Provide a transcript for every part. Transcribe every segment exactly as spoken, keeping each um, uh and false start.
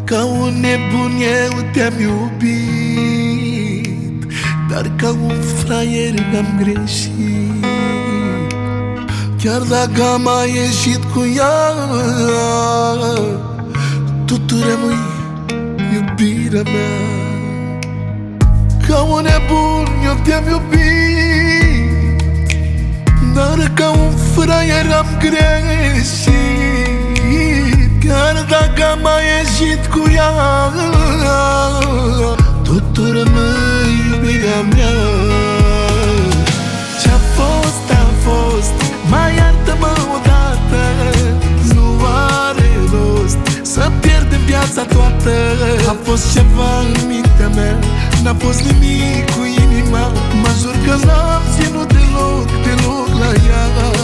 Ca un nebun eu te-am iubit, dar ca un fraier am greșit. Chiar dacă am mai ieșit cu ea, tot rămâi iubirea mea. Ca un nebun eu te-am iubit, dar ca un fraier am greșit. Chiar dacă am mai ieșit cu ea, tot rămâi iubirea mea. Ce-a fost, a fost, mai iartă-mă odată. Nu are rost să pierdem viața toată. A fost ceva în mintea mea, n-a fost nimic cu inima. Mă jur că n-am ținut deloc, deloc la ea.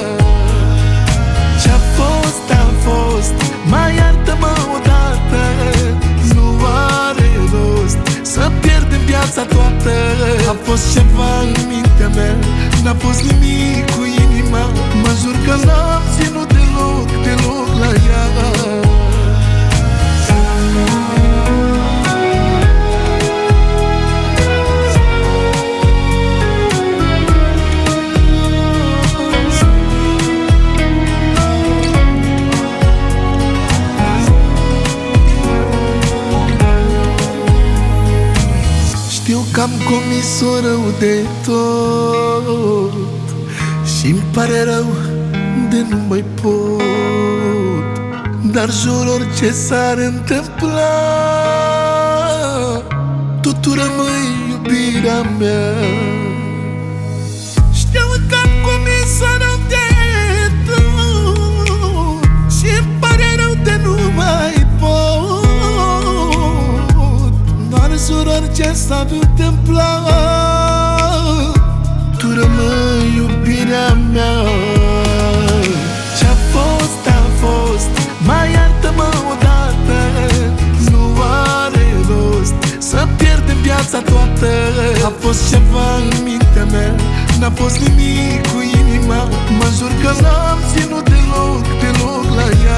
Ce-a fost, a fost, mai iartă-mă odată. Nu are rost să pierdem viața toată. A fost ceva în mintea mea, n-a fost nimic cu inima. Mă jur că n-am ținut deloc, deloc la ea. Știu că am comis-o rău de tot și-mi pare rău de nu mai pot. Dar jur, orice s-ar întâmpla, tot rămâi iubirea mea. Știu că am comis-o rău de tot și-mi pare rău de nu mai pot. Dar jur, orice s-ar întâmpla, tu rămâi iubirea mea. Ce-a fost, a fost, mai iartă-mă odată. Nu are rost să pierdem viața toată. A fost ceva în mintea mea, n-a fost nimic cu inima. Mă jur că n-am ținut deloc, deloc la ea.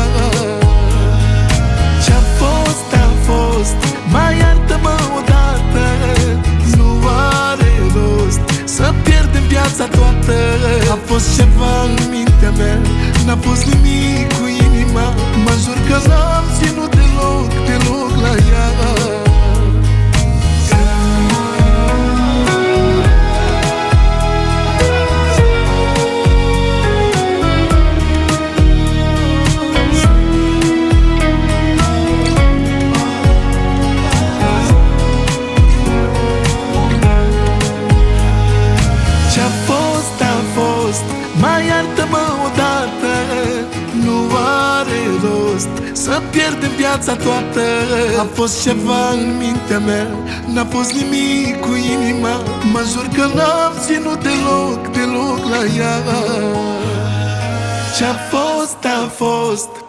Ce-a fost, a fost, mai iartă-mă odată. Nu are rost să pierdem viața toată. A fost ceva în mintea mea, n-a fost nimic cu inima. Mă jur că n-am ținut deloc, deloc la ea. Mai iartă-mă odată. Nu are rost să pierdem viața toată. A fost ceva în mintea mea, n-a fost nimic cu inima. Mă jur că n-am ținut deloc, deloc la ea. Ce-a fost, a fost.